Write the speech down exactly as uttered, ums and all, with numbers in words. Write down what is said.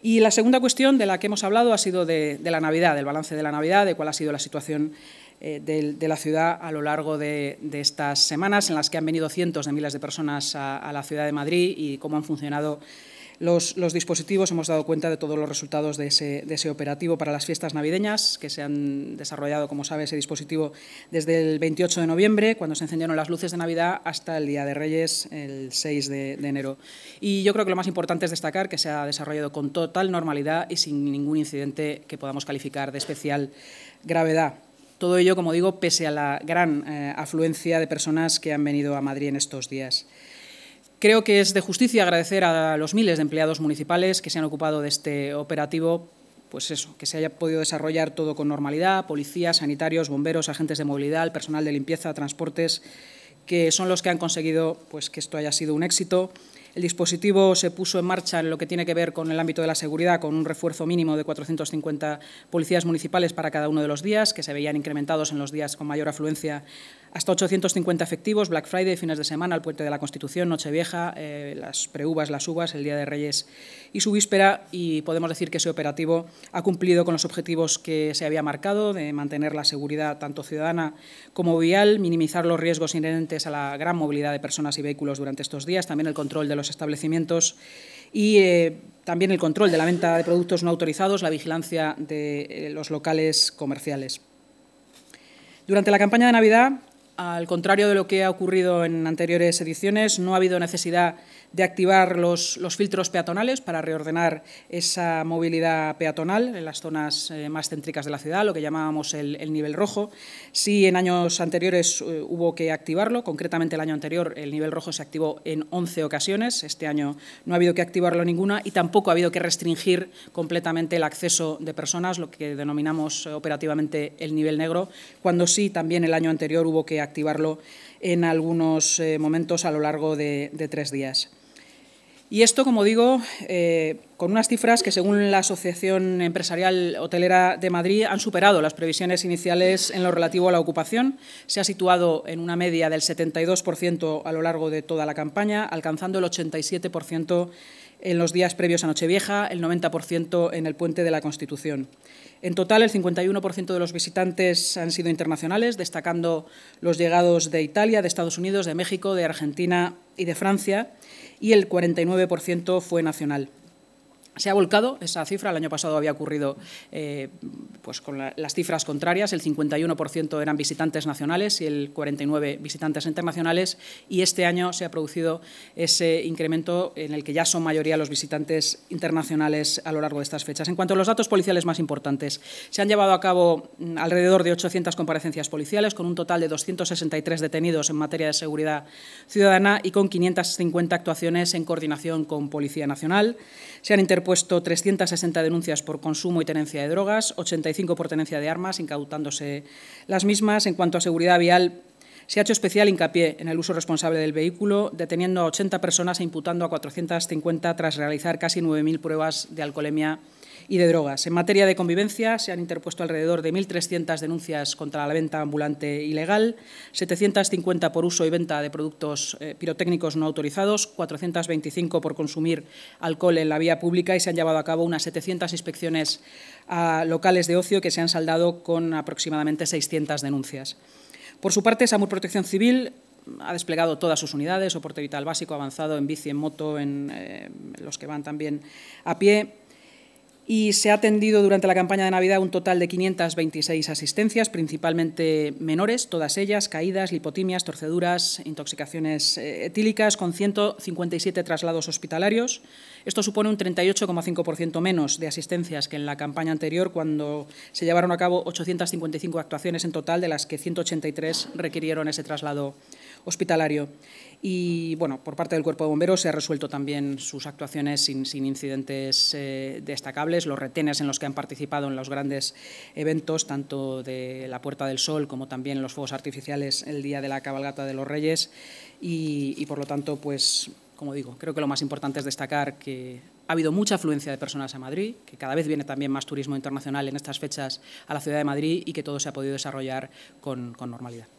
Y la segunda cuestión de la que hemos hablado ha sido de, de la Navidad, del balance de la Navidad, de cuál ha sido la situación eh, de, de la ciudad a lo largo de, de estas semanas en las que han venido cientos de miles de personas a, a la ciudad de Madrid y cómo han funcionado Los, los dispositivos. Hemos dado cuenta de todos los resultados de ese, de ese operativo para las fiestas navideñas, que se han desarrollado, como sabe, ese dispositivo desde el veintiocho de noviembre, cuando se encendieron las luces de Navidad, hasta el Día de Reyes, el seis de, de enero. Y yo creo que lo más importante es destacar que se ha desarrollado con total normalidad y sin ningún incidente que podamos calificar de especial gravedad. Todo ello, como digo, pese a la gran eh, afluencia de personas que han venido a Madrid en estos días. Creo que es de justicia agradecer a los miles de empleados municipales que se han ocupado de este operativo, pues eso, que se haya podido desarrollar todo con normalidad, policías, sanitarios, bomberos, agentes de movilidad, el personal de limpieza, transportes, que son los que han conseguido pues, que esto haya sido un éxito. El dispositivo se puso en marcha en lo que tiene que ver con el ámbito de la seguridad, con un refuerzo mínimo de cuatrocientos cincuenta policías municipales para cada uno de los días, que se veían incrementados en los días con mayor afluencia hasta ochocientos cincuenta efectivos, Black Friday, fines de semana, el Puente de la Constitución, Nochevieja, eh, las preuvas, las uvas, el Día de Reyes y su víspera, y podemos decir que ese operativo ha cumplido con los objetivos que se había marcado de mantener la seguridad tanto ciudadana como vial, minimizar los riesgos inherentes a la gran movilidad de personas y vehículos durante estos días, también el control de los establecimientos y eh, también el control de la venta de productos no autorizados, la vigilancia de eh, los locales comerciales. Durante la campaña de Navidad, al contrario de lo que ha ocurrido en anteriores ediciones, no ha habido necesidad de activar los, los filtros peatonales para reordenar esa movilidad peatonal en las zonas eh, más céntricas de la ciudad, lo que llamábamos el, el nivel rojo. Sí, en años anteriores eh, hubo que activarlo, concretamente el año anterior el nivel rojo se activó en once ocasiones, este año no ha habido que activarlo ninguna y tampoco ha habido que restringir completamente el acceso de personas, lo que denominamos operativamente el nivel negro, cuando sí también el año anterior hubo que activarlo en algunos eh, momentos a lo largo de, de tres días. Y esto, como digo, eh, con unas cifras que, según la Asociación Empresarial Hotelera de Madrid, han superado las previsiones iniciales en lo relativo a la ocupación. Se ha situado en una media del setenta y dos por ciento a lo largo de toda la campaña, alcanzando el ochenta y siete por ciento en los días previos a Nochevieja, el noventa por ciento en el Puente de la Constitución. En total, el cincuenta y uno por ciento de los visitantes han sido internacionales, destacando los llegados de Italia, de Estados Unidos, de México, de Argentina y de Francia, y el cuarenta y nueve por ciento fue nacional. Se ha volcado esa cifra, el año pasado había ocurrido eh, pues con la, las cifras contrarias, el cincuenta y uno por ciento eran visitantes nacionales y el cuarenta y nueve por ciento visitantes internacionales, y este año se ha producido ese incremento en el que ya son mayoría los visitantes internacionales a lo largo de estas fechas. En cuanto a los datos policiales más importantes, se han llevado a cabo alrededor de ochocientas comparecencias policiales, con un total de doscientos sesenta y tres detenidos en materia de seguridad ciudadana y con quinientas cincuenta actuaciones en coordinación con Policía Nacional. Se han interpuesto puesto trescientas sesenta denuncias por consumo y tenencia de drogas, ochenta y cinco por tenencia de armas, incautándose las mismas. En cuanto a seguridad vial, se ha hecho especial hincapié en el uso responsable del vehículo, deteniendo a ochenta personas e imputando a cuatrocientas cincuenta tras realizar casi nueve mil pruebas de alcoholemia y de drogas. En materia de convivencia, se han interpuesto alrededor de mil trescientas denuncias contra la venta ambulante ilegal, setecientas cincuenta por uso y venta de productos eh, pirotécnicos no autorizados, cuatrocientas veinticinco por consumir alcohol en la vía pública, y se han llevado a cabo unas setecientas inspecciones a locales de ocio que se han saldado con aproximadamente seiscientas denuncias. Por su parte, SAMUR Protección Civil ha desplegado todas sus unidades, soporte vital básico, avanzado, en bici, en moto, en eh, los que van también a pie. Y se ha atendido durante la campaña de Navidad un total de quinientas veintiséis asistencias, principalmente menores, todas ellas caídas, lipotimias, torceduras, intoxicaciones etílicas, con ciento cincuenta y siete traslados hospitalarios. Esto supone un treinta y ocho coma cinco por ciento menos de asistencias que en la campaña anterior, cuando se llevaron a cabo ochocientas cincuenta y cinco actuaciones en total, de las que ciento ochenta y tres requirieron ese traslado hospitalario. Y, bueno, por parte del Cuerpo de Bomberos se ha resuelto también sus actuaciones sin, sin incidentes eh, destacables. Los retenes en los que han participado en los grandes eventos, tanto de la Puerta del Sol como también los fuegos artificiales el día de la cabalgata de los Reyes. Y, y por lo tanto, pues, como digo, creo que lo más importante es destacar que ha habido mucha afluencia de personas a Madrid, que cada vez viene también más turismo internacional en estas fechas a la ciudad de Madrid y que todo se ha podido desarrollar con, con normalidad.